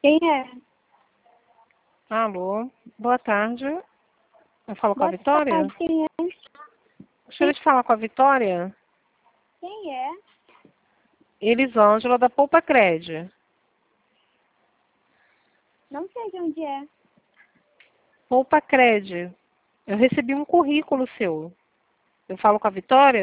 Quem é? Alô, boa tarde. Eu falo com a Vitória? Tarde, quem é? Gostaria de falar com a Vitória? Quem é? Elisângela, da Poupa Cred. Não sei de onde é. Poupa Cred. Eu recebi um currículo seu. Eu falo com a Vitória?